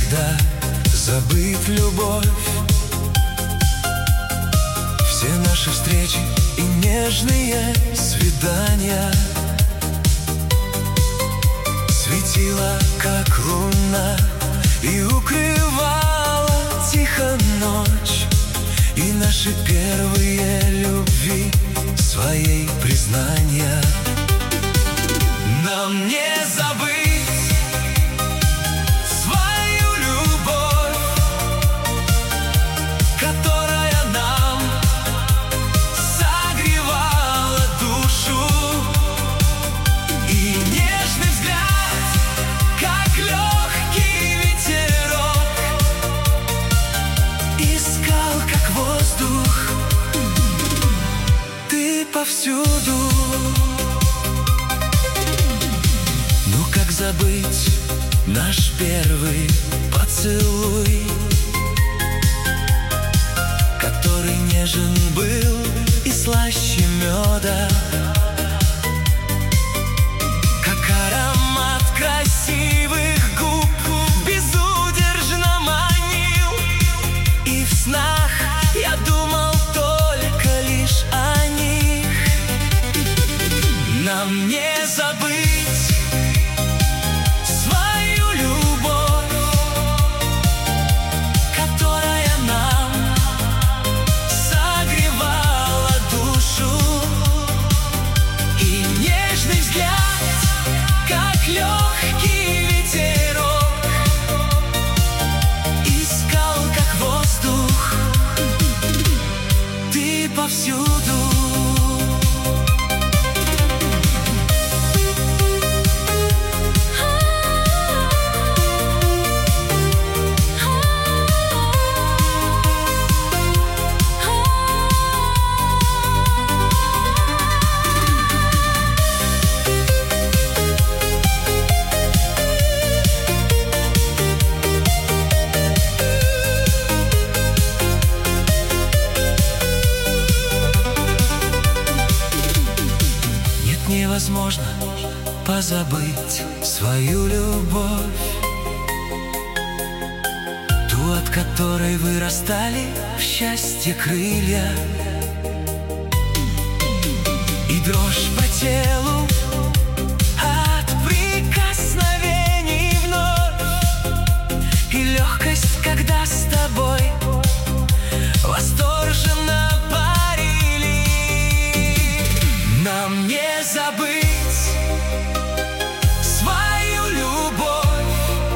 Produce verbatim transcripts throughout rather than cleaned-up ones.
никогда забыть любовь. Все наши встречи и нежные свидания светила, как луна, и укрывала тихо ночь. И наши первые любви своей признания. Нам не забыть свою любовь, которая нам согревала душу. И нежный взгляд, как легкий ветерок, искал, как воздух, ты повсюду. Ну как забыть наш первый поцелуй, который нежен был и слаще меда, как аромат красивых губ безудержно манил. И в снах я думал только лишь о них. Нам не забыть свою любовь, которая нам согревала душу. И нежный взгляд, как легкий ветерок, искал, как воздух, ты повсюду. Невозможно позабыть свою любовь, ту, от которой вырастали в счастье крылья. И дрожь по телу от прикосновений вновь, и легкость, когда с тобой восторженно парили. Нам не забыть свою любовь,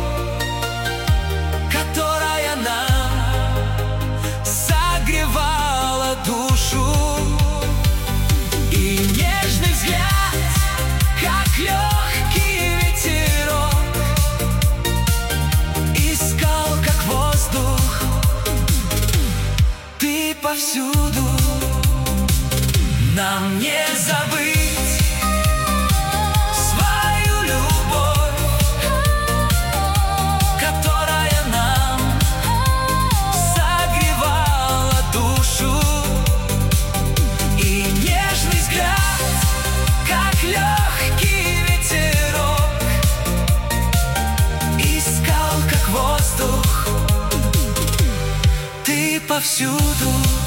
которая нам согревала душу. И нежный взгляд, как легкий ветерок, искал, как воздух, ты повсюду. Нам не забыть свою любовь, которая нам согревала душу. И нежный взгляд, как легкий ветерок, искал, как воздух, ты повсюду.